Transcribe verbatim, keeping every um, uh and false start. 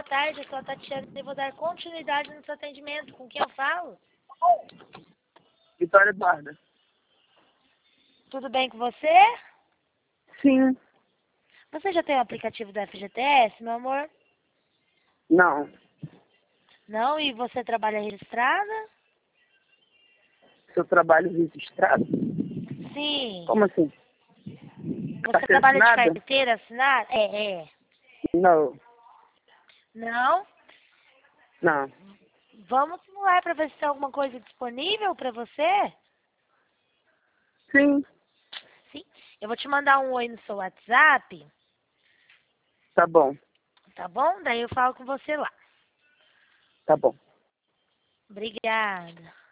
boa tarde. Eu sou a Tatiana e vou dar continuidade no seu atendimento. Com quem eu falo? Vitória Eduarda. Tudo bem com você? Sim. Você já tem o aplicativo do F G T S, meu amor? Não. Não? E você trabalha registrada? Seu trabalho registrado? Sim. Como assim? Você Carteira trabalha de assinada? carteira assinada? É, é. Não. Não? Não. Vamos simular para ver se tem alguma coisa disponível para você? Sim. Sim. Eu vou te mandar um oi no seu WhatsApp, Tá bom. tá bom? Daí eu falo com você lá. Tá bom. Obrigada.